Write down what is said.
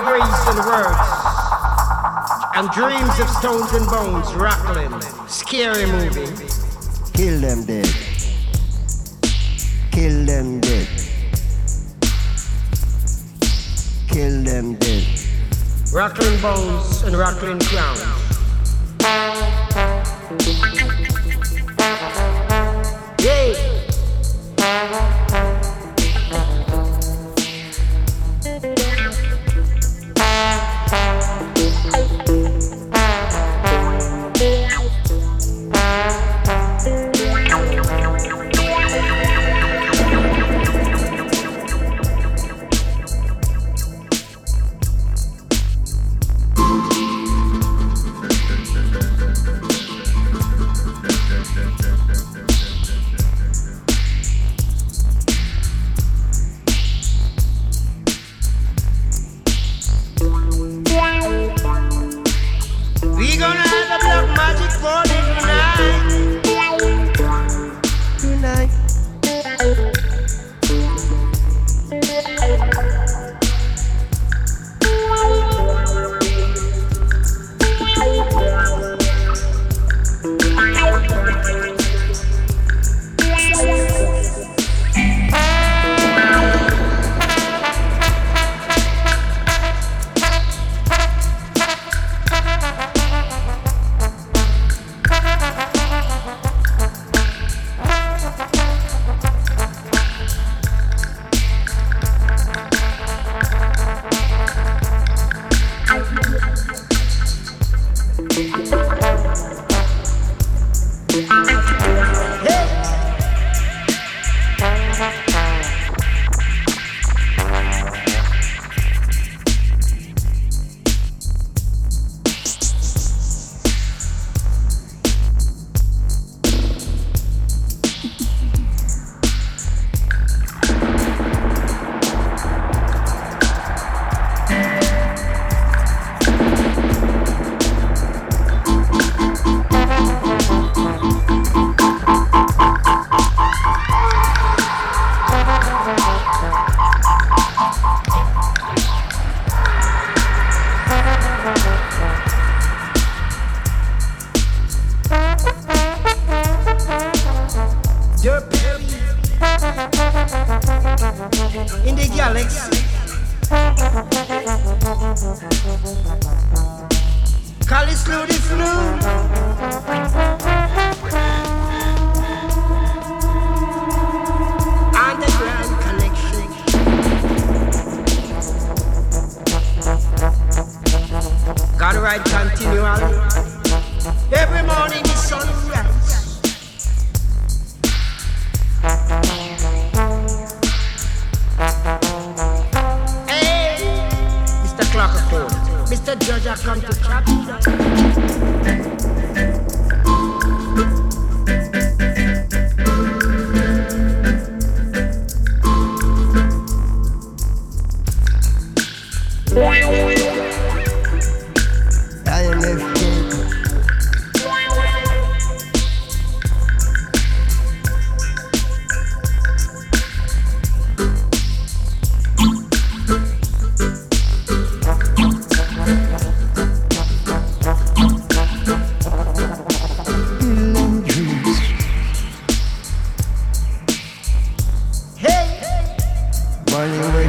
memories and words, and dreams of stones and bones, rattling, scary movie. Kill them dead. Kill them dead. Kill them dead. Rattling bones and rattling crowns. Yeah. In the galaxy, call it through the flu. Underground connection. Gotta ride continually. Every morning the sun rises. Mr. Judge, I come to trap you. Morning